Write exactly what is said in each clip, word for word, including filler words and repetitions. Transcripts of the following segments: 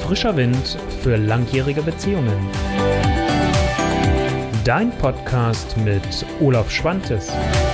Frischer Wind für langjährige Beziehungen. Dein Podcast mit Olaf Schwantes.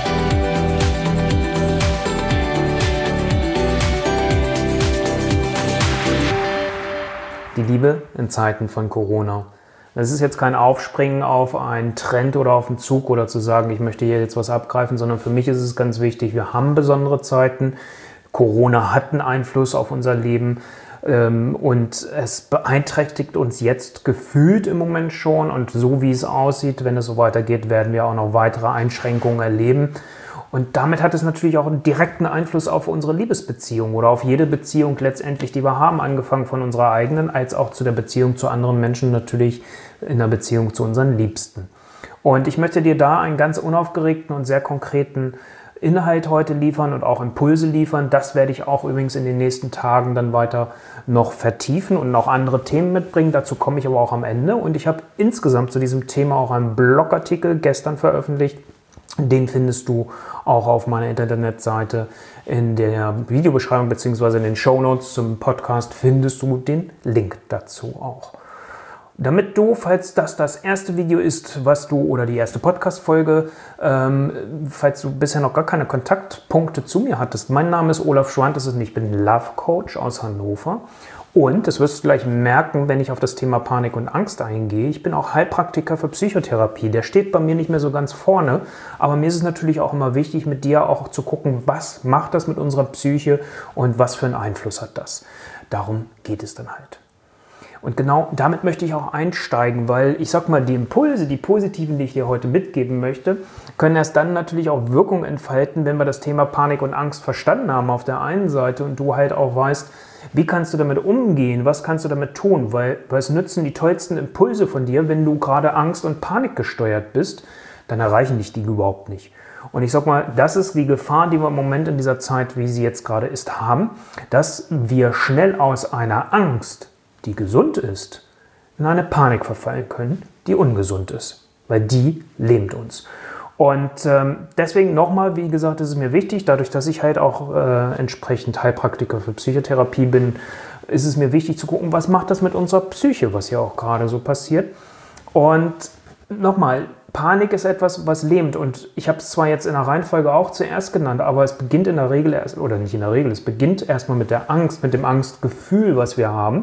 Die Liebe in Zeiten von Corona. Das ist jetzt kein Aufspringen auf einen Trend oder auf einen Zug oder zu sagen, ich möchte hier jetzt was abgreifen, sondern für mich ist es ganz wichtig, wir haben besondere Zeiten. Corona hat einen Einfluss auf unser Leben ähm, und es beeinträchtigt uns jetzt gefühlt im Moment schon. Und so wie es aussieht, wenn es so weitergeht, werden wir auch noch weitere Einschränkungen erleben. Und damit hat es natürlich auch einen direkten Einfluss auf unsere Liebesbeziehung oder auf jede Beziehung letztendlich, die wir haben, angefangen von unserer eigenen, als auch zu der Beziehung zu anderen Menschen, natürlich in der Beziehung zu unseren Liebsten. Und ich möchte dir da einen ganz unaufgeregten und sehr konkreten Inhalt heute liefern und auch Impulse liefern. Das werde ich auch übrigens in den nächsten Tagen dann weiter noch vertiefen und noch andere Themen mitbringen. Dazu komme ich aber auch am Ende. Und ich habe insgesamt zu diesem Thema auch einen Blogartikel gestern veröffentlicht. Den findest du auch auf meiner Internetseite. In der Videobeschreibung bzw. in den Shownotes zum Podcast findest du den Link dazu auch. Damit du, falls das das erste Video ist, was du oder die erste Podcast-Folge, ähm, falls du bisher noch gar keine Kontaktpunkte zu mir hattest, mein Name ist Olaf Schwantes und ich bin Love Coach aus Hannover. Und das wirst du gleich merken, wenn ich auf das Thema Panik und Angst eingehe. Ich bin auch Heilpraktiker für Psychotherapie. Der steht bei mir nicht mehr so ganz vorne. Aber mir ist es natürlich auch immer wichtig, mit dir auch zu gucken, was macht das mit unserer Psyche und was für einen Einfluss hat das. Darum geht es dann halt. Und genau damit möchte ich auch einsteigen, weil ich sag mal, die Impulse, die positiven, die ich dir heute mitgeben möchte, können erst dann natürlich auch Wirkung entfalten, wenn wir das Thema Panik und Angst verstanden haben auf der einen Seite und du halt auch weißt, wie kannst du damit umgehen, was kannst du damit tun, weil, weil es nützen die tollsten Impulse von dir, wenn du gerade Angst und Panik gesteuert bist, dann erreichen dich die überhaupt nicht. Und ich sag mal, das ist die Gefahr, die wir im Moment in dieser Zeit, wie sie jetzt gerade ist, haben, dass wir schnell aus einer Angst, die gesund ist, in eine Panik verfallen können, die ungesund ist, weil die lähmt uns. Und ähm, deswegen nochmal, wie gesagt, ist es mir wichtig, dadurch, dass ich halt auch äh, entsprechend Heilpraktiker für Psychotherapie bin, ist es mir wichtig zu gucken, was macht das mit unserer Psyche, was ja auch gerade so passiert. Und nochmal, Panik ist etwas, was lähmt. Und ich habe es zwar jetzt in der Reihenfolge auch zuerst genannt, aber es beginnt in der Regel erst, oder nicht in der Regel, es beginnt erstmal mit der Angst, mit dem Angstgefühl, was wir haben.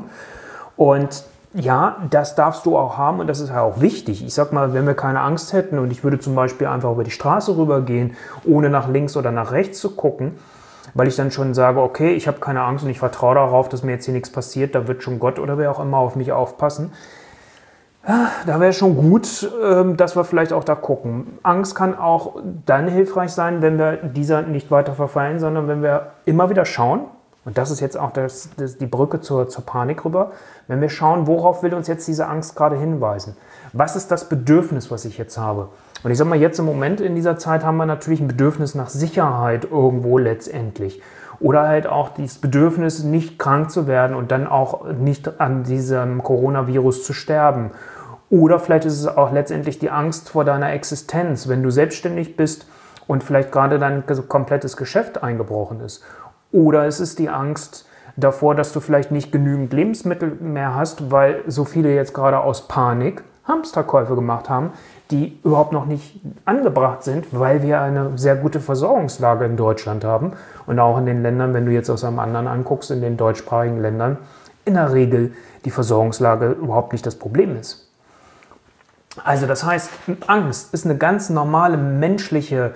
Und ja, das darfst du auch haben und das ist ja auch wichtig. Ich sag mal, wenn wir keine Angst hätten und ich würde zum Beispiel einfach über die Straße rübergehen, ohne nach links oder nach rechts zu gucken, weil ich dann schon sage, okay, ich habe keine Angst und ich vertraue darauf, dass mir jetzt hier nichts passiert, da wird schon Gott oder wer auch immer auf mich aufpassen. Ja, da wäre schon gut, dass wir vielleicht auch da gucken. Angst kann auch dann hilfreich sein, wenn wir dieser nicht weiter verfallen, sondern wenn wir immer wieder schauen, und das ist jetzt auch das, das, die Brücke zur, zur Panik rüber. Wenn wir schauen, worauf will uns jetzt diese Angst gerade hinweisen? Was ist das Bedürfnis, was ich jetzt habe? Und ich sage mal, jetzt im Moment in dieser Zeit haben wir natürlich ein Bedürfnis nach Sicherheit irgendwo letztendlich. Oder halt auch dieses Bedürfnis, nicht krank zu werden und dann auch nicht an diesem Coronavirus zu sterben. Oder vielleicht ist es auch letztendlich die Angst vor deiner Existenz, wenn du selbstständig bist und vielleicht gerade dein komplettes Geschäft eingebrochen ist. Oder es ist die Angst davor, dass du vielleicht nicht genügend Lebensmittel mehr hast, weil so viele jetzt gerade aus Panik Hamsterkäufe gemacht haben, die überhaupt noch nicht angebracht sind, weil wir eine sehr gute Versorgungslage in Deutschland haben und auch in den Ländern, wenn du jetzt aus einem anderen anguckst, in den deutschsprachigen Ländern, in der Regel die Versorgungslage überhaupt nicht das Problem ist. Also das heißt, Angst ist eine ganz normale menschliche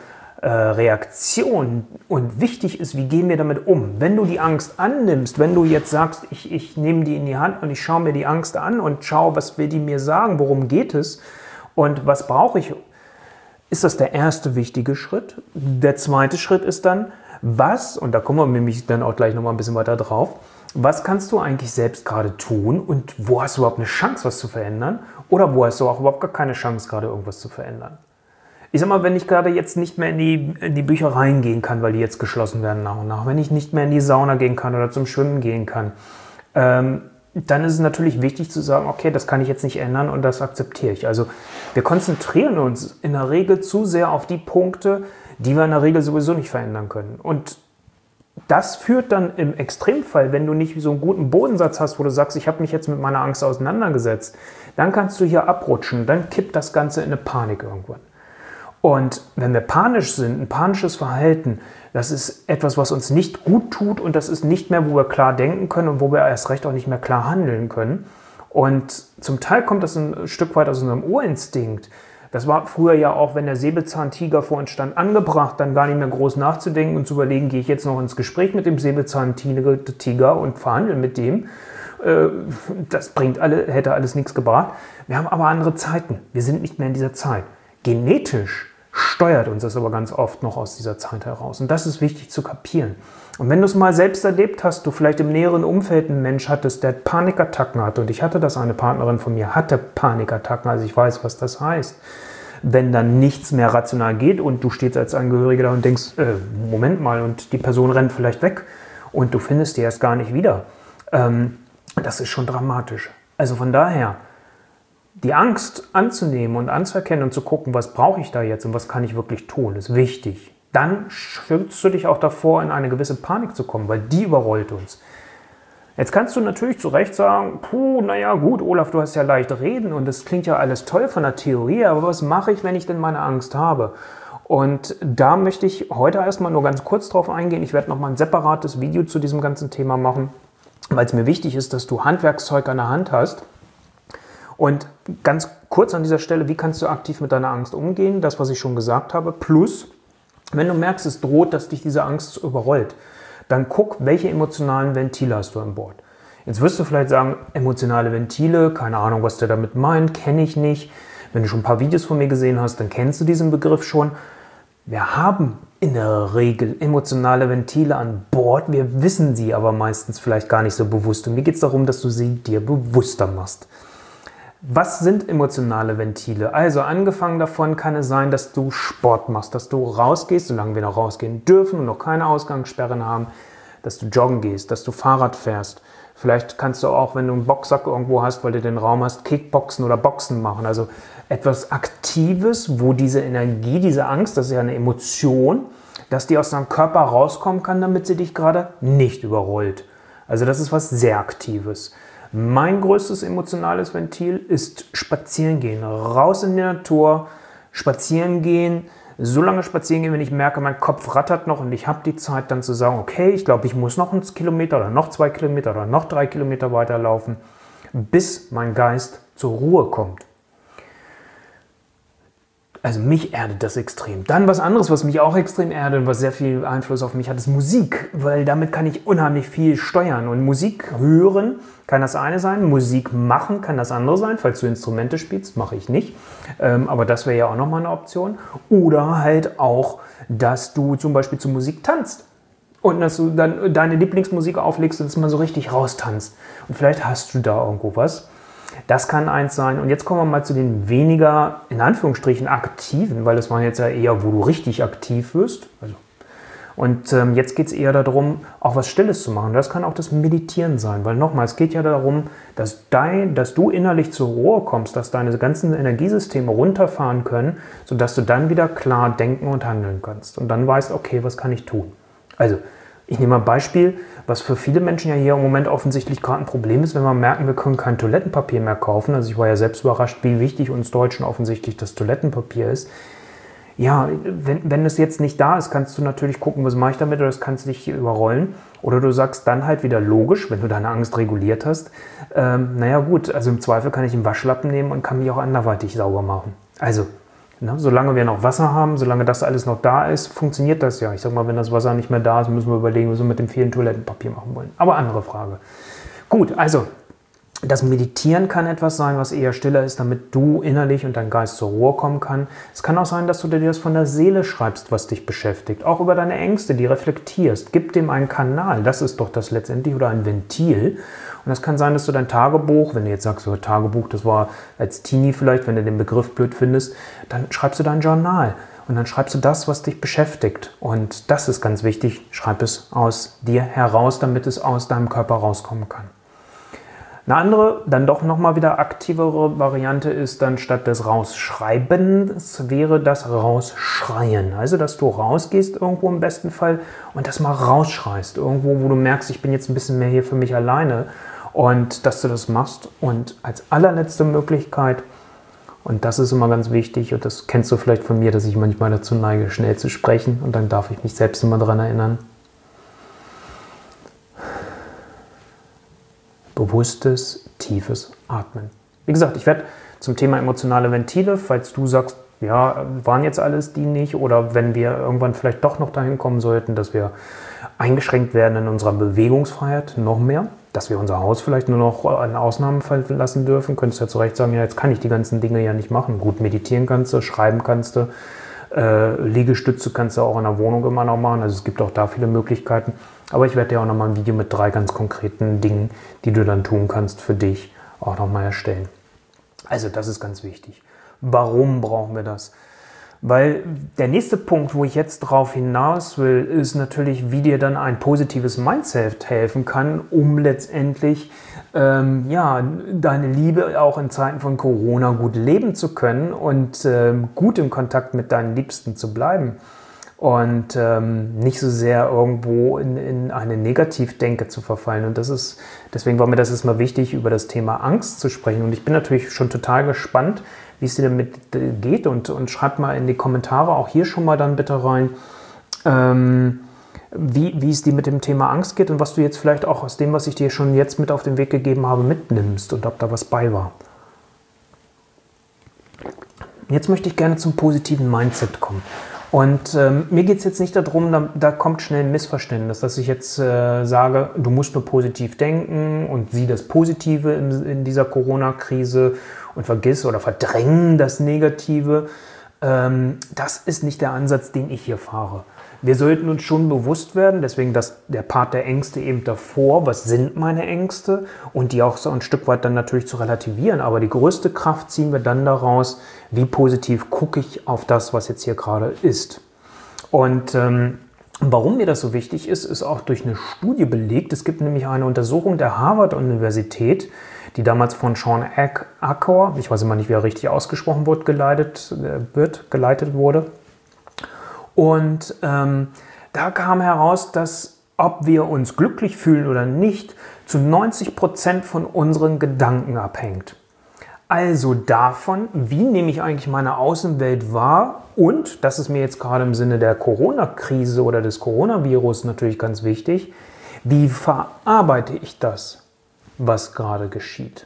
Reaktion und wichtig ist, wie gehen wir damit um. Wenn du die Angst annimmst, wenn du jetzt sagst, ich, ich nehme die in die Hand und ich schaue mir die Angst an und schaue, was will die mir sagen, worum geht es und was brauche ich, ist das der erste wichtige Schritt. Der zweite Schritt ist dann, was, und da kommen wir nämlich dann auch gleich nochmal ein bisschen weiter drauf, was kannst du eigentlich selbst gerade tun und wo hast du überhaupt eine Chance, was zu verändern oder wo hast du auch überhaupt gar keine Chance, gerade irgendwas zu verändern. Ich sag mal, wenn ich gerade jetzt nicht mehr in die, in die Büchereien gehen kann, weil die jetzt geschlossen werden nach und nach, wenn ich nicht mehr in die Sauna gehen kann oder zum Schwimmen gehen kann, ähm, dann ist es natürlich wichtig zu sagen, okay, das kann ich jetzt nicht ändern und das akzeptiere ich. Also wir konzentrieren uns in der Regel zu sehr auf die Punkte, die wir in der Regel sowieso nicht verändern können. Und das führt dann im Extremfall, wenn du nicht so einen guten Bodensatz hast, wo du sagst, ich habe mich jetzt mit meiner Angst auseinandergesetzt, dann kannst du hier abrutschen, dann kippt das Ganze in eine Panik irgendwann. Und wenn wir panisch sind, ein panisches Verhalten, das ist etwas, was uns nicht gut tut und das ist nicht mehr, wo wir klar denken können und wo wir erst recht auch nicht mehr klar handeln können. Und zum Teil kommt das ein Stück weit aus unserem Urinstinkt. Das war früher ja auch, wenn der Säbelzahntiger vor uns stand, angebracht, dann gar nicht mehr groß nachzudenken und zu überlegen, gehe ich jetzt noch ins Gespräch mit dem Säbelzahntiger und verhandle mit dem. Das bringt alle, hätte alles nichts gebracht. Wir haben aber andere Zeiten. Wir sind nicht mehr in dieser Zeit. Genetisch steuert uns das aber ganz oft noch aus dieser Zeit heraus. Und das ist wichtig zu kapieren. Und wenn du es mal selbst erlebt hast, du vielleicht im näheren Umfeld einen Mensch hattest, der Panikattacken hatte, und ich hatte das, eine Partnerin von mir hatte Panikattacken, also ich weiß, was das heißt. Wenn dann nichts mehr rational geht und du stehst als Angehöriger da und denkst, äh, Moment mal, und die Person rennt vielleicht weg und du findest die erst gar nicht wieder. Ähm, das ist schon dramatisch. Also von daher, die Angst anzunehmen und anzuerkennen und zu gucken, was brauche ich da jetzt und was kann ich wirklich tun, ist wichtig. Dann schützt du dich auch davor, in eine gewisse Panik zu kommen, weil die überrollt uns. Jetzt kannst du natürlich zu Recht sagen, puh, naja gut, Olaf, du hast ja leicht reden und das klingt ja alles toll von der Theorie, aber was mache ich, wenn ich denn meine Angst habe? Und da möchte ich heute erstmal nur ganz kurz drauf eingehen. Ich werde nochmal ein separates Video zu diesem ganzen Thema machen, weil es mir wichtig ist, dass du Handwerkszeug an der Hand hast. Und ganz kurz an dieser Stelle, wie kannst du aktiv mit deiner Angst umgehen? Das, was ich schon gesagt habe. Plus, wenn du merkst, es droht, dass dich diese Angst überrollt, dann guck, welche emotionalen Ventile hast du an Bord. Jetzt wirst du vielleicht sagen, emotionale Ventile, keine Ahnung, was der damit meint, kenne ich nicht. Wenn du schon ein paar Videos von mir gesehen hast, dann kennst du diesen Begriff schon. Wir haben in der Regel emotionale Ventile an Bord, wir wissen sie aber meistens vielleicht gar nicht so bewusst. Und mir geht es darum, dass du sie dir bewusster machst. Was sind emotionale Ventile? Also angefangen davon kann es sein, dass du Sport machst, dass du rausgehst, solange wir noch rausgehen dürfen und noch keine Ausgangssperren haben, dass du joggen gehst, dass du Fahrrad fährst. Vielleicht kannst du auch, wenn du einen Boxsack irgendwo hast, weil du den Raum hast, Kickboxen oder Boxen machen. Also etwas Aktives, wo diese Energie, diese Angst, das ist ja eine Emotion, dass die aus deinem Körper rauskommen kann, damit sie dich gerade nicht überrollt. Also das ist was sehr Aktives. Mein größtes emotionales Ventil ist spazieren gehen, raus in die Natur, spazieren gehen, so lange spazieren gehen, wenn ich merke, mein Kopf rattert noch und ich habe die Zeit dann zu sagen, okay, ich glaube, ich muss noch einen Kilometer oder noch zwei Kilometer oder noch drei Kilometer weiterlaufen, bis mein Geist zur Ruhe kommt. Also mich erdet das extrem. Dann was anderes, was mich auch extrem erdet und was sehr viel Einfluss auf mich hat, ist Musik, weil damit kann ich unheimlich viel steuern. Und Musik hören kann das eine sein, Musik machen kann das andere sein, falls du Instrumente spielst, mache ich nicht. Ähm, aber das wäre ja auch nochmal eine Option. Oder halt auch, dass du zum Beispiel zur Musik tanzt. Und dass du dann deine Lieblingsmusik auflegst und dass man so richtig raustanzt. Und vielleicht hast du da irgendwo was. Das kann eins sein. Und jetzt kommen wir mal zu den weniger, in Anführungsstrichen, aktiven, weil das waren jetzt ja eher, wo du richtig aktiv wirst. Also, und ähm, jetzt geht es eher darum, auch was Stilles zu machen. Das kann auch das Meditieren sein, weil nochmal, es geht ja darum, dass, dein, dass du innerlich zur Ruhe kommst, dass deine ganzen Energiesysteme runterfahren können, sodass du dann wieder klar denken und handeln kannst. Und dann weißt, okay, was kann ich tun? Also, ich nehme mal ein Beispiel, was für viele Menschen ja hier im Moment offensichtlich gerade ein Problem ist, wenn wir merken, wir können kein Toilettenpapier mehr kaufen. Also ich war ja selbst überrascht, wie wichtig uns Deutschen offensichtlich das Toilettenpapier ist. Ja, wenn, wenn es jetzt nicht da ist, kannst du natürlich gucken, was mache ich damit, oder das kannst du dich überrollen. Oder du sagst dann halt wieder logisch, wenn du deine Angst reguliert hast, ähm, naja gut, also im Zweifel kann ich einen Waschlappen nehmen und kann mich auch anderweitig sauber machen. Also, ne, solange wir noch Wasser haben, solange das alles noch da ist, funktioniert das ja. Ich sag mal, wenn das Wasser nicht mehr da ist, müssen wir überlegen, was wir mit dem vielen Toilettenpapier machen wollen. Aber andere Frage. Gut, also das Meditieren kann etwas sein, was eher stiller ist, damit du innerlich und dein Geist zur Ruhe kommen kann. Es kann auch sein, dass du dir das von der Seele schreibst, was dich beschäftigt. Auch über deine Ängste, die reflektierst. Gib dem einen Kanal, das ist doch das letztendlich, oder ein Ventil. Und das kann sein, dass du dein Tagebuch, wenn du jetzt sagst, so Tagebuch, das war als Teenie vielleicht, wenn du den Begriff blöd findest, dann schreibst du dein Journal. Und dann schreibst du das, was dich beschäftigt. Und das ist ganz wichtig. Schreib es aus dir heraus, damit es aus deinem Körper rauskommen kann. Eine andere, dann doch nochmal wieder aktivere Variante ist dann statt des Rausschreibens wäre das Rausschreien. Also, dass du rausgehst irgendwo im besten Fall und das mal rausschreist. Irgendwo, wo du merkst, ich bin jetzt ein bisschen mehr hier für mich alleine und dass du das machst. Und als allerletzte Möglichkeit, und das ist immer ganz wichtig und das kennst du vielleicht von mir, dass ich manchmal dazu neige, schnell zu sprechen und dann darf ich mich selbst immer daran erinnern. Bewusstes, tiefes Atmen. Wie gesagt, ich werde zum Thema emotionale Ventile, falls du sagst, ja, waren jetzt alles die nicht oder wenn wir irgendwann vielleicht doch noch dahin kommen sollten, dass wir eingeschränkt werden in unserer Bewegungsfreiheit, noch mehr, dass wir unser Haus vielleicht nur noch an Ausnahmen lassen dürfen, könntest du ja zu Recht sagen, ja, jetzt kann ich die ganzen Dinge ja nicht machen. Gut, meditieren kannst du, schreiben kannst du, äh, Liegestütze kannst du auch in der Wohnung immer noch machen, also es gibt auch da viele Möglichkeiten. Aber ich werde dir auch nochmal ein Video mit drei ganz konkreten Dingen, die du dann tun kannst für dich, auch nochmal erstellen. Also das ist ganz wichtig. Warum brauchen wir das? Weil der nächste Punkt, wo ich jetzt drauf hinaus will, ist natürlich, wie dir dann ein positives Mindset helfen kann, um letztendlich ähm, ja, deine Liebe auch in Zeiten von Corona gut leben zu können und ähm, gut im Kontakt mit deinen Liebsten zu bleiben. Und ähm, nicht so sehr irgendwo in, in eine Negativdenke zu verfallen. Und das ist, deswegen war mir das jetzt mal wichtig, über das Thema Angst zu sprechen. Und ich bin natürlich schon total gespannt, wie es dir damit geht. Und, und schreib mal in die Kommentare auch hier schon mal dann bitte rein, ähm, wie, wie es dir mit dem Thema Angst geht und was du jetzt vielleicht auch aus dem, was ich dir schon jetzt mit auf den Weg gegeben habe, mitnimmst und ob da was bei war. Jetzt möchte ich gerne zum positiven Mindset kommen. Und ähm, mir geht es jetzt nicht darum, da, da kommt schnell ein Missverständnis, dass ich jetzt äh, sage, du musst nur positiv denken und sieh das Positive in, in dieser Corona-Krise und vergiss oder verdräng das Negative. Ähm, das ist nicht der Ansatz, den ich hier fahre. Wir sollten uns schon bewusst werden, deswegen das, der Part der Ängste eben davor, was sind meine Ängste und die auch so ein Stück weit dann natürlich zu relativieren. Aber die größte Kraft ziehen wir dann daraus, wie positiv gucke ich auf das, was jetzt hier gerade ist. Und ähm, warum mir das so wichtig ist, ist auch durch eine Studie belegt. Es gibt nämlich eine Untersuchung der Harvard-Universität, die damals von Sean Achor, ich weiß immer nicht, wie er richtig ausgesprochen wird, geleitet, äh, wird, geleitet wurde. Und ähm, da kam heraus, dass ob wir uns glücklich fühlen oder nicht, zu neunzig Prozent von unseren Gedanken abhängt. Also davon, wie nehme ich eigentlich meine Außenwelt wahr und, das ist mir jetzt gerade im Sinne der Corona-Krise oder des Coronavirus natürlich ganz wichtig, wie verarbeite ich das, was gerade geschieht?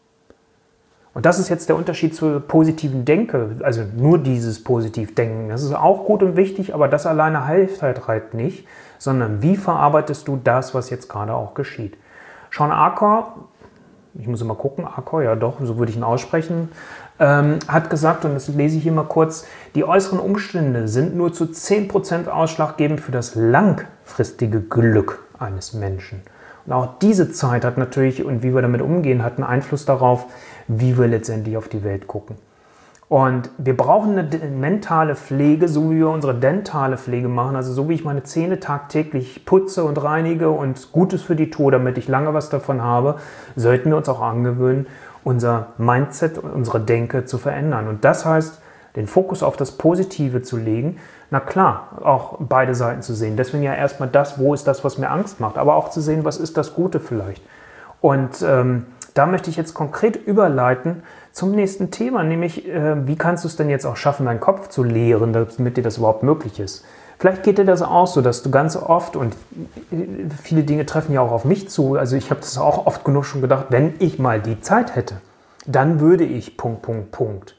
Und das ist jetzt der Unterschied zur positiven Denke, also nur dieses Positivdenken. Das ist auch gut und wichtig, aber das alleine hilft halt nicht, sondern wie verarbeitest du das, was jetzt gerade auch geschieht. Sean Achor, ich muss immer gucken, Achor, ja doch, so würde ich ihn aussprechen, ähm, hat gesagt, und das lese ich hier mal kurz, die äußeren Umstände sind nur zu zehn Prozent ausschlaggebend für das langfristige Glück eines Menschen. Und auch diese Zeit hat natürlich, und wie wir damit umgehen, hat einen Einfluss darauf, wie wir letztendlich auf die Welt gucken. Und wir brauchen eine mentale Pflege, so wie wir unsere dentale Pflege machen, also so wie ich meine Zähne tagtäglich putze und reinige und Gutes für die Tour, damit ich lange was davon habe, sollten wir uns auch angewöhnen, unser Mindset, unsere Denke zu verändern. Und das heißt, den Fokus auf das Positive zu legen, na klar, auch beide Seiten zu sehen. Deswegen ja erstmal das, wo ist das, was mir Angst macht, aber auch zu sehen, was ist das Gute vielleicht. Und ähm, da möchte ich jetzt konkret überleiten zum nächsten Thema, nämlich äh, wie kannst du es denn jetzt auch schaffen, deinen Kopf zu leeren, damit dir das überhaupt möglich ist. Vielleicht geht dir das auch so, dass du ganz oft, und viele Dinge treffen ja auch auf mich zu, also ich habe das auch oft genug schon gedacht, wenn ich mal die Zeit hätte, dann würde ich Punkt, Punkt, Punkt.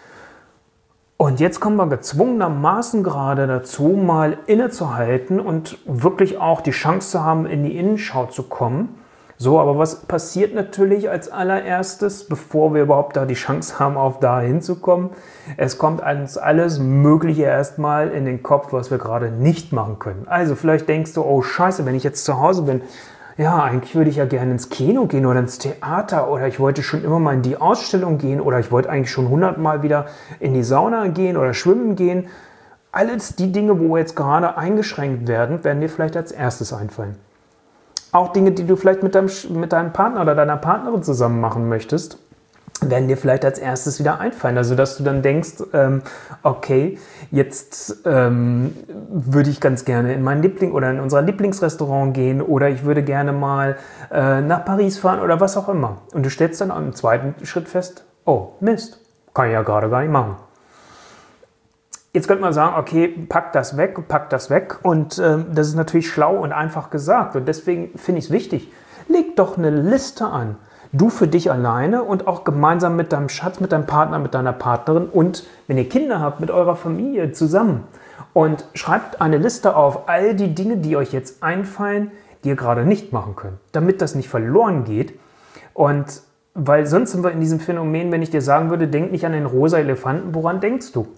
Und jetzt kommen wir gezwungenermaßen gerade dazu, mal innezuhalten und wirklich auch die Chance zu haben, in die Innenschau zu kommen. So, aber was passiert natürlich als allererstes, bevor wir überhaupt da die Chance haben, auf da hinzukommen? Es kommt uns alles Mögliche erstmal in den Kopf, was wir gerade nicht machen können. Also vielleicht denkst du, oh Scheiße, wenn ich jetzt zu Hause bin, ja, eigentlich würde ich ja gerne ins Kino gehen oder ins Theater oder ich wollte schon immer mal in die Ausstellung gehen oder ich wollte eigentlich schon hundertmal wieder in die Sauna gehen oder schwimmen gehen. Alles die Dinge, wo wir jetzt gerade eingeschränkt werden, werden dir vielleicht als erstes einfallen. Auch Dinge, die du vielleicht mit deinem, mit deinem Partner oder deiner Partnerin zusammen machen möchtest, werden dir vielleicht als erstes wieder einfallen. Also, dass du dann denkst, ähm, okay, jetzt ähm, würde ich ganz gerne in mein Liebling oder in unser Lieblingsrestaurant gehen oder ich würde gerne mal äh, nach Paris fahren oder was auch immer. Und du stellst dann im zweiten Schritt fest, oh Mist, kann ich ja gerade gar nicht machen. Jetzt könnte man sagen, okay, pack das weg, pack das weg und ähm, das ist natürlich schlau und einfach gesagt und deswegen finde ich es wichtig, leg doch eine Liste an. Du für dich alleine und auch gemeinsam mit deinem Schatz, mit deinem Partner, mit deiner Partnerin und wenn ihr Kinder habt, mit eurer Familie zusammen und schreibt eine Liste auf, all die Dinge, die euch jetzt einfallen, die ihr gerade nicht machen könnt, damit das nicht verloren geht und weil sonst sind wir in diesem Phänomen, wenn ich dir sagen würde, denk nicht an den rosa Elefanten, woran denkst du?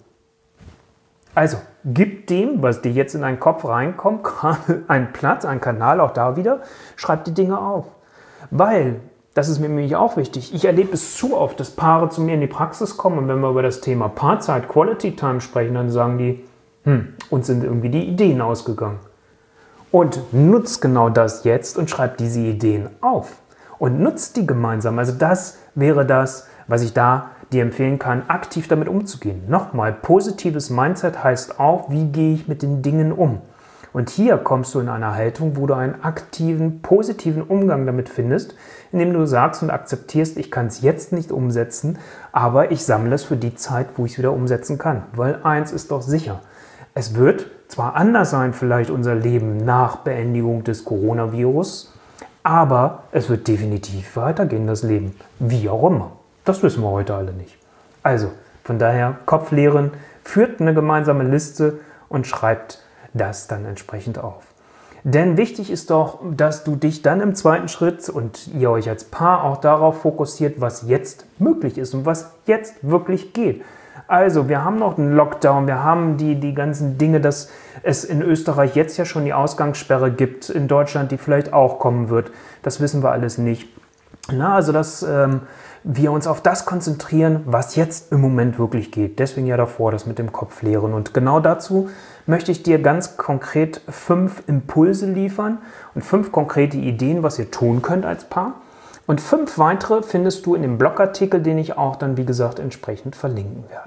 Also, gib dem, was dir jetzt in deinen Kopf reinkommt, gerade einen Platz, einen Kanal, auch da wieder, schreib die Dinge auf. Weil, das ist mir nämlich auch wichtig, ich erlebe es zu oft, dass Paare zu mir in die Praxis kommen und wenn wir über das Thema Paarzeit, Quality Time sprechen, dann sagen die, hm, uns sind irgendwie die Ideen ausgegangen. Und nutzt genau das jetzt und schreibt diese Ideen auf. Und nutzt die gemeinsam. Also das wäre das, was ich da dir empfehlen kann, aktiv damit umzugehen. Nochmal, positives Mindset heißt auch, wie gehe ich mit den Dingen um? Und hier kommst du in eine Haltung, wo du einen aktiven, positiven Umgang damit findest, indem du sagst und akzeptierst, ich kann es jetzt nicht umsetzen, aber ich sammle es für die Zeit, wo ich es wieder umsetzen kann. Weil eins ist doch sicher, es wird zwar anders sein, vielleicht unser Leben nach Beendigung des Coronavirus, aber es wird definitiv weitergehen, das Leben, wie auch immer. Das wissen wir heute alle nicht. Also, von daher, Kopf leeren, führt eine gemeinsame Liste und schreibt das dann entsprechend auf. Denn wichtig ist doch, dass du dich dann im zweiten Schritt und ihr euch als Paar auch darauf fokussiert, was jetzt möglich ist und was jetzt wirklich geht. Also, wir haben noch einen Lockdown, wir haben die, die ganzen Dinge, dass es in Österreich jetzt ja schon die Ausgangssperre gibt, in Deutschland, die vielleicht auch kommen wird. Das wissen wir alles nicht. Na, also, dass ähm, wir uns auf das konzentrieren, was jetzt im Moment wirklich geht. Deswegen ja davor das mit dem Kopf leeren. Und genau dazu möchte ich dir ganz konkret fünf Impulse liefern und fünf konkrete Ideen, was ihr tun könnt als Paar. Und fünf weitere findest du in dem Blogartikel, den ich auch dann, wie gesagt, entsprechend verlinken werde.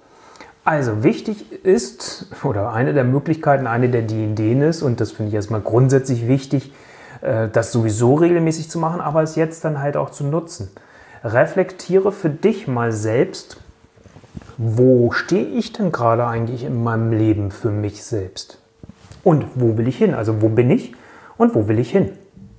Also wichtig ist, oder eine der Möglichkeiten, eine der die Ideen ist, und das finde ich erstmal grundsätzlich wichtig, das sowieso regelmäßig zu machen, aber es jetzt dann halt auch zu nutzen. Reflektiere für dich mal selbst, wo stehe ich denn gerade eigentlich in meinem Leben für mich selbst? Und wo will ich hin? Also wo bin ich und wo will ich hin?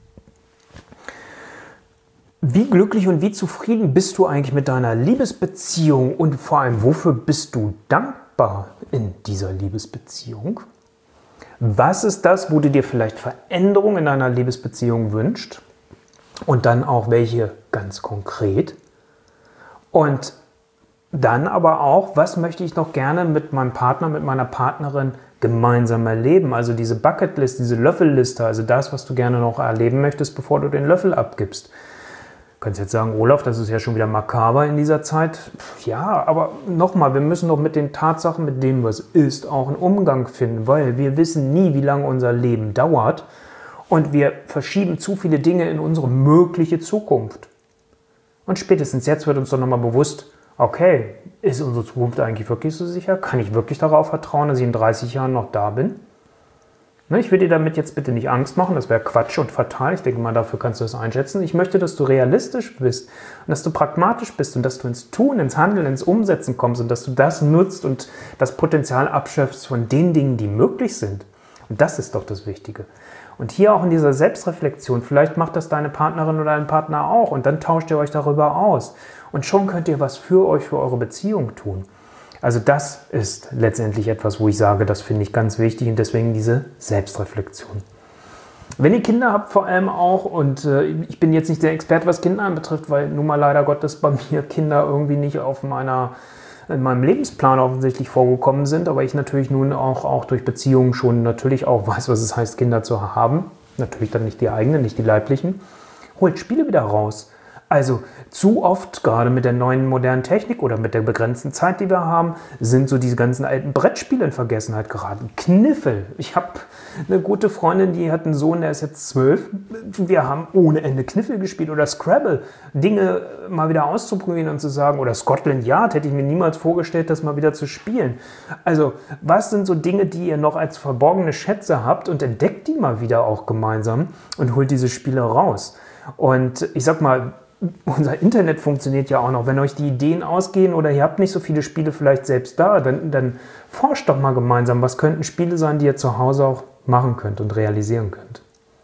Wie glücklich und wie zufrieden bist du eigentlich mit deiner Liebesbeziehung und vor allem, wofür bist du dankbar in dieser Liebesbeziehung? Was ist das, wo du dir vielleicht Veränderung in deiner Liebesbeziehung wünschst? Und dann auch welche ganz konkret. Und dann aber auch, was möchte ich noch gerne mit meinem Partner, mit meiner Partnerin gemeinsam erleben? Also diese Bucketlist, diese Löffelliste, also das, was du gerne noch erleben möchtest, bevor du den Löffel abgibst. Du kannst jetzt sagen, Olaf, das ist ja schon wieder makaber in dieser Zeit. Ja, aber nochmal, wir müssen doch mit den Tatsachen, mit dem, was ist, auch einen Umgang finden, weil wir wissen nie, wie lange unser Leben dauert. Und wir verschieben zu viele Dinge in unsere mögliche Zukunft. Und spätestens jetzt wird uns doch nochmal bewusst, okay, ist unsere Zukunft eigentlich wirklich so sicher? Kann ich wirklich darauf vertrauen, dass ich in dreißig Jahren noch da bin? Ich will dir damit jetzt bitte nicht Angst machen, das wäre Quatsch und fatal. Ich denke mal, dafür kannst du das einschätzen. Ich möchte, dass du realistisch bist und dass du pragmatisch bist und dass du ins Tun, ins Handeln, ins Umsetzen kommst und dass du das nutzt und das Potenzial abschöpfst von den Dingen, die möglich sind. Und das ist doch das Wichtige. Und hier auch in dieser Selbstreflexion, vielleicht macht das deine Partnerin oder dein Partner auch und dann tauscht ihr euch darüber aus. Und schon könnt ihr was für euch, für eure Beziehung tun. Also das ist letztendlich etwas, wo ich sage, das finde ich ganz wichtig und deswegen diese Selbstreflexion. Wenn ihr Kinder habt vor allem auch, und äh, ich bin jetzt nicht der Experte, was Kinder anbetrifft, weil nun mal leider Gottes bei mir Kinder irgendwie nicht auf meiner, in meinem Lebensplan offensichtlich vorgekommen sind, aber ich natürlich nun auch, auch durch Beziehungen schon natürlich auch weiß, was es heißt, Kinder zu haben. Natürlich dann nicht die eigenen, nicht die leiblichen. Holt Spiele wieder raus. Also zu oft, gerade mit der neuen modernen Technik oder mit der begrenzten Zeit, die wir haben, sind so diese ganzen alten Brettspiele in Vergessenheit geraten. Kniffel. Ich habe eine gute Freundin, die hat einen Sohn, der ist jetzt zwölf. Wir haben ohne Ende Kniffel gespielt oder Scrabble. Dinge mal wieder auszuprobieren und zu sagen, oder Scotland Yard hätte ich mir niemals vorgestellt, das mal wieder zu spielen. Also was sind so Dinge, die ihr noch als verborgene Schätze habt und entdeckt die mal wieder auch gemeinsam und holt diese Spiele raus. Und ich sag mal, unser Internet funktioniert ja auch noch. Wenn euch die Ideen ausgehen oder ihr habt nicht so viele Spiele vielleicht selbst da, dann, dann forscht doch mal gemeinsam. Was könnten Spiele sein, die ihr zu Hause auch machen könnt und realisieren könnt?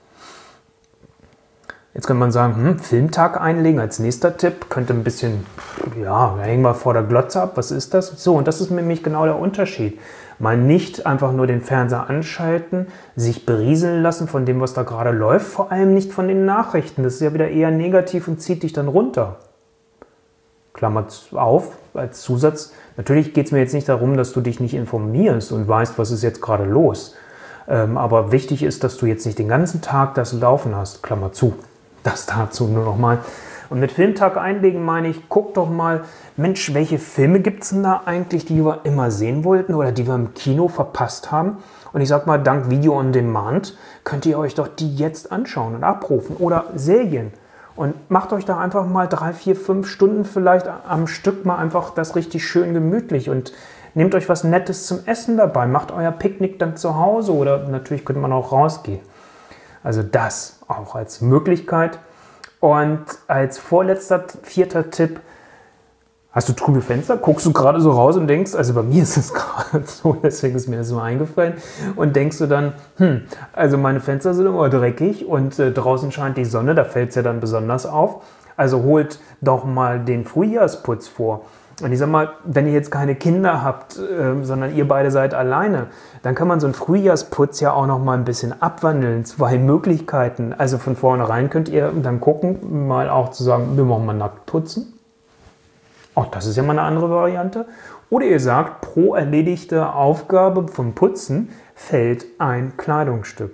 Jetzt könnte man sagen, hm, Filmtag einlegen als nächster Tipp. Könnte ein bisschen, ja, hängen wir vor der Glotze ab. Was ist das? So, und das ist nämlich genau der Unterschied. Mal nicht einfach nur den Fernseher anschalten, sich berieseln lassen von dem, was da gerade läuft, vor allem nicht von den Nachrichten. Das ist ja wieder eher negativ und zieht dich dann runter. Klammer auf, als Zusatz. Natürlich geht es mir jetzt nicht darum, dass du dich nicht informierst und weißt, was ist jetzt gerade los. Ähm, aber wichtig ist, dass du jetzt nicht den ganzen Tag das Laufen hast. Klammer zu. Das dazu nur noch mal. Und mit Filmtag einlegen meine ich, guck doch mal, Mensch, welche Filme gibt es denn da eigentlich, die wir immer sehen wollten oder die wir im Kino verpasst haben? Und ich sag mal, dank Video on Demand könnt ihr euch doch die jetzt anschauen und abrufen. Oder Serien. Und macht euch da einfach mal drei, vier, fünf Stunden vielleicht am Stück mal einfach das richtig schön gemütlich und nehmt euch was Nettes zum Essen dabei. Macht euer Picknick dann zu Hause oder natürlich könnte man auch rausgehen. Also das auch als Möglichkeit. Und als vorletzter, vierter Tipp, hast du trübe Fenster? Guckst du gerade so raus und denkst, also bei mir ist es gerade so, deswegen ist mir das so eingefallen, und denkst du dann, hm, also meine Fenster sind immer dreckig und äh, draußen scheint die Sonne, da fällt es ja dann besonders auf. Also holt doch mal den Frühjahrsputz vor. Und ich sag mal, wenn ihr jetzt keine Kinder habt, äh, sondern ihr beide seid alleine, dann kann man so einen Frühjahrsputz ja auch noch mal ein bisschen abwandeln. Zwei Möglichkeiten. Also von vornherein könnt ihr dann gucken, mal auch zu sagen, wir machen mal nackt putzen. Auch das ist ja mal eine andere Variante. Oder ihr sagt, pro erledigte Aufgabe vom Putzen fällt ein Kleidungsstück.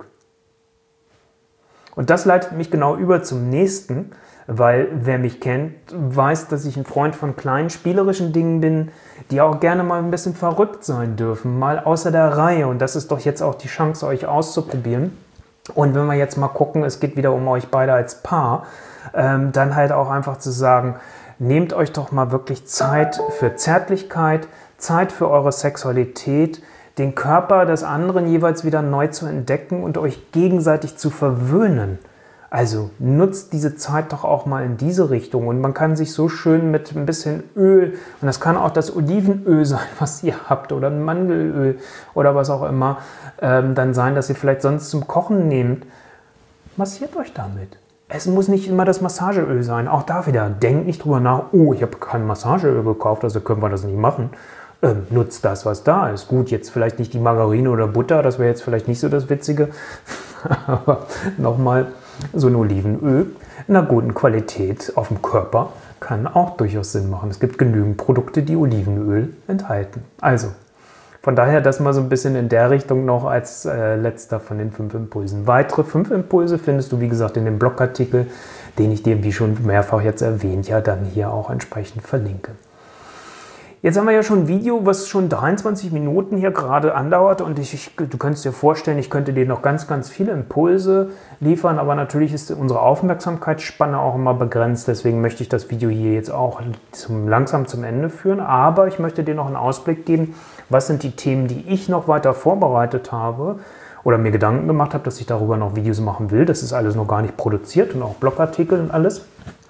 Und das leitet mich genau über zum nächsten, weil wer mich kennt, weiß, dass ich ein Freund von kleinen spielerischen Dingen bin, die auch gerne mal ein bisschen verrückt sein dürfen, mal außer der Reihe. Und das ist doch jetzt auch die Chance, euch auszuprobieren. Und wenn wir jetzt mal gucken, es geht wieder um euch beide als Paar, ähm, dann halt auch einfach zu sagen, nehmt euch doch mal wirklich Zeit für Zärtlichkeit, Zeit für eure Sexualität, den Körper des anderen jeweils wieder neu zu entdecken und euch gegenseitig zu verwöhnen. Also nutzt diese Zeit doch auch mal in diese Richtung. Und man kann sich so schön mit ein bisschen Öl, und das kann auch das Olivenöl sein, was ihr habt, oder ein Mandelöl oder was auch immer, ähm, dann sein, dass ihr vielleicht sonst zum Kochen nehmt. Massiert euch damit. Es muss nicht immer das Massageöl sein. Auch da wieder, denkt nicht drüber nach, oh, ich habe kein Massageöl gekauft, also können wir das nicht machen. Ähm, nutzt das, was da ist. Gut, jetzt vielleicht nicht die Margarine oder Butter, das wäre jetzt vielleicht nicht so das Witzige. Aber nochmal, so ein Olivenöl in einer guten Qualität auf dem Körper kann auch durchaus Sinn machen. Es gibt genügend Produkte, die Olivenöl enthalten. Also, von daher das mal so ein bisschen in der Richtung noch als äh, letzter von den fünf Impulsen. Weitere fünf Impulse findest du, wie gesagt, in dem Blogartikel, den ich dir, wie schon mehrfach jetzt erwähnt, ja dann hier auch entsprechend verlinke. Jetzt haben wir ja schon ein Video, was schon dreiundzwanzig Minuten hier gerade andauert, und ich, ich, du könntest dir vorstellen, ich könnte dir noch ganz, ganz viele Impulse liefern, aber natürlich ist unsere Aufmerksamkeitsspanne auch immer begrenzt, deswegen möchte ich das Video hier jetzt auch zum, langsam zum Ende führen, aber ich möchte dir noch einen Ausblick geben, was sind die Themen, die ich noch weiter vorbereitet habe oder mir Gedanken gemacht habe, dass ich darüber noch Videos machen will. Das ist alles noch gar nicht produziert und auch Blogartikel und alles.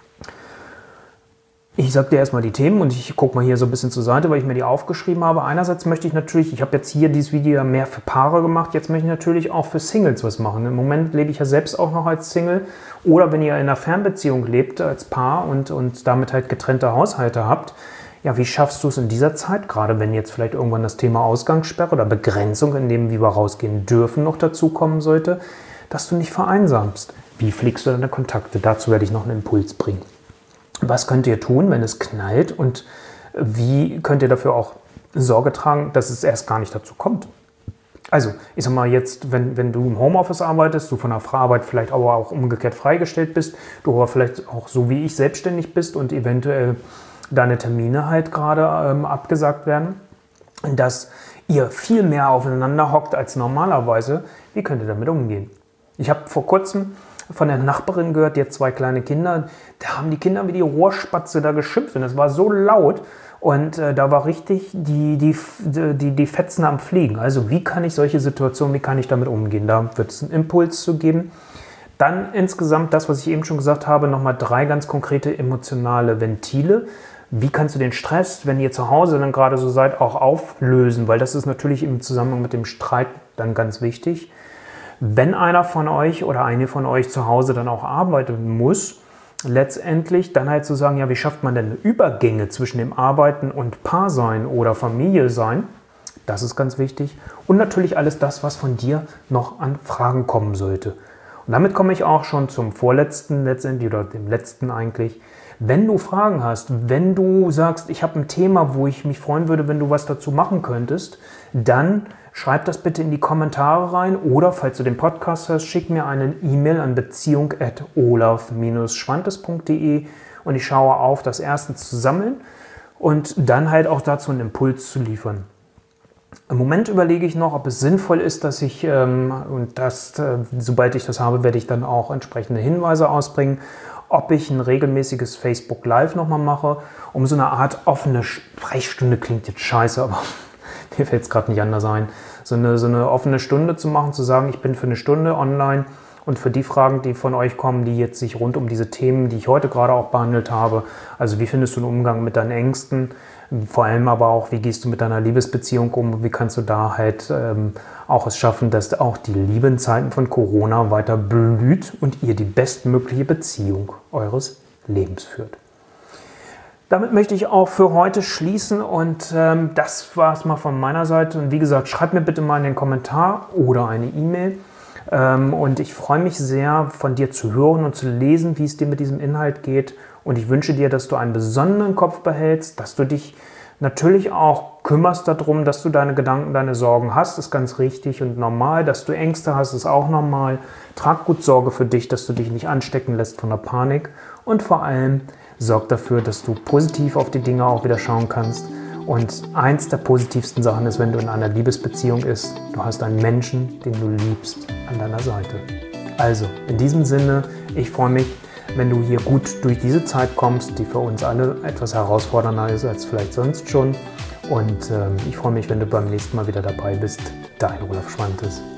Ich sage dir erstmal die Themen und ich gucke mal hier so ein bisschen zur Seite, weil ich mir die aufgeschrieben habe. Einerseits möchte ich natürlich, ich habe jetzt hier dieses Video ja mehr für Paare gemacht, jetzt möchte ich natürlich auch für Singles was machen. Im Moment lebe ich ja selbst auch noch als Single, oder wenn ihr in einer Fernbeziehung lebt als Paar und, und damit halt getrennte Haushalte habt, ja, wie schaffst du es in dieser Zeit, gerade wenn jetzt vielleicht irgendwann das Thema Ausgangssperre oder Begrenzung, in dem wie wir rausgehen dürfen, noch dazu kommen sollte, dass du nicht vereinsamst? Wie pflegst du deine Kontakte? Dazu werde ich noch einen Impuls bringen. Was könnt ihr tun, wenn es knallt, und wie könnt ihr dafür auch Sorge tragen, dass es erst gar nicht dazu kommt? Also, ich sag mal jetzt, wenn, wenn du im Homeoffice arbeitest, du von der Arbeit vielleicht aber auch umgekehrt freigestellt bist, du aber vielleicht auch so wie ich selbstständig bist und eventuell deine Termine halt gerade ähm, abgesagt werden, dass ihr viel mehr aufeinander hockt als normalerweise, wie könnt ihr damit umgehen? Ich habe vor kurzem von der Nachbarin gehört, die hat zwei kleine Kinder, da haben die Kinder wie die Rohrspatze da geschimpft und es war so laut. Und äh, da war richtig die, die, die, die Fetzen am Fliegen. Also wie kann ich solche Situationen, wie kann ich damit umgehen? Da wird es einen Impuls zu geben. Dann insgesamt das, was ich eben schon gesagt habe, nochmal drei ganz konkrete emotionale Ventile. Wie kannst du den Stress, wenn ihr zu Hause dann gerade so seid, auch auflösen? Weil das ist natürlich im Zusammenhang mit dem Streit dann ganz wichtig. Wenn einer von euch oder eine von euch zu Hause dann auch arbeiten muss, letztendlich dann halt zu sagen, ja, wie schafft man denn Übergänge zwischen dem Arbeiten und Paarsein oder Familie sein? Das ist ganz wichtig. Und natürlich alles das, was von dir noch an Fragen kommen sollte. Und damit komme ich auch schon zum vorletzten letztendlich oder dem letzten eigentlich. Wenn du Fragen hast, wenn du sagst, ich habe ein Thema, wo ich mich freuen würde, wenn du was dazu machen könntest, dann schreib das bitte in die Kommentare rein oder, falls du den Podcast hörst, schick mir eine E-Mail an beziehung at olaf schwantes punkt de und ich schaue auf, das erstens zu sammeln und dann halt auch dazu einen Impuls zu liefern. Im Moment überlege ich noch, ob es sinnvoll ist, dass ich, ähm, und das, äh, sobald ich das habe, werde ich dann auch entsprechende Hinweise ausbringen, ob ich ein regelmäßiges Facebook Live nochmal mache, um so eine Art offene Sprechstunde, klingt jetzt scheiße, aber mir fällt es gerade nicht anders ein, so eine, so eine offene Stunde zu machen, zu sagen, ich bin für eine Stunde online und für die Fragen, die von euch kommen, die jetzt sich rund um diese Themen, die ich heute gerade auch behandelt habe, also wie findest du einen Umgang mit deinen Ängsten, vor allem aber auch, wie gehst du mit deiner Liebesbeziehung um, wie kannst du da halt ähm, auch es schaffen, dass auch die Liebe in Zeiten von Corona weiter blüht und ihr die bestmögliche Beziehung eures Lebens führt. Damit möchte ich auch für heute schließen und ähm, das war es mal von meiner Seite. Und wie gesagt, schreibt mir bitte mal in den Kommentar oder eine E-Mail. Ähm, und ich freue mich sehr, von dir zu hören und zu lesen, wie es dir mit diesem Inhalt geht. Und ich wünsche dir, dass du einen besonderen Kopf behältst, dass du dich natürlich auch kümmerst darum, dass du deine Gedanken, deine Sorgen hast. Das ist ganz richtig und normal. Dass du Ängste hast, ist auch normal. Trag gut Sorge für dich, dass du dich nicht anstecken lässt von der Panik. Und vor allem sorg dafür, dass du positiv auf die Dinge auch wieder schauen kannst. Und eins der positivsten Sachen ist, wenn du in einer Liebesbeziehung bist, du hast einen Menschen, den du liebst, an deiner Seite. Also, in diesem Sinne, ich freue mich, wenn du hier gut durch diese Zeit kommst, die für uns alle etwas herausfordernder ist als vielleicht sonst schon. Und ähm, ich freue mich, wenn du beim nächsten Mal wieder dabei bist. Dein Olaf Schwantes.